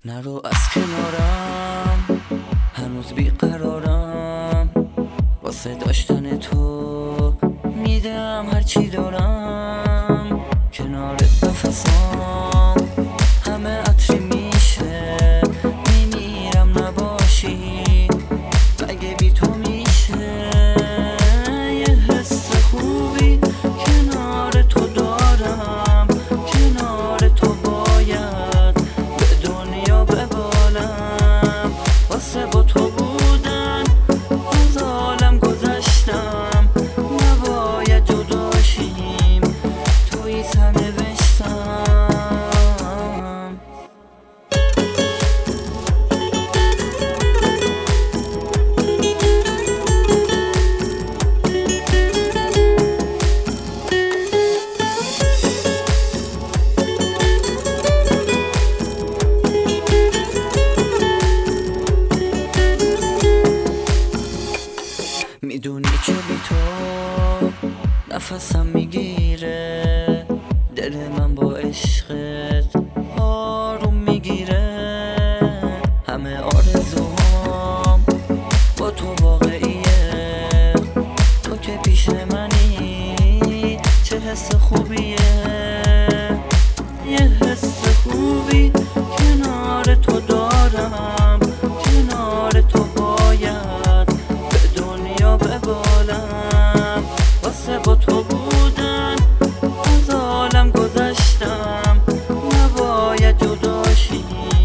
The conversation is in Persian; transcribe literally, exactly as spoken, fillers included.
نرو از کنارم، هنوز بیقرارم، واسه داشتن تو میدم هرچی دارم. کنارت نفسام همه عطری میشه، میمیرم نباشی، مگه بی تو میشه. یه حس خوبی کنار تو دارم، کنار تو باید به دنیا ببالم. واسه با تو بودن از عالم گذشتم، نباید جداشیم، توی سرنوشتم. میدونی که بی تو نفسم میگیره، دل من با عشقت آروم میگیره. همه آرزوام با تو واقعیه، تو که پیش منی چه حس خوبیه. یه حس خوبی کنار تو دارم، کنار تو باید به دنیا ببالم. واسه با تو بودن از عالم گذشتم، نباید جداشیم.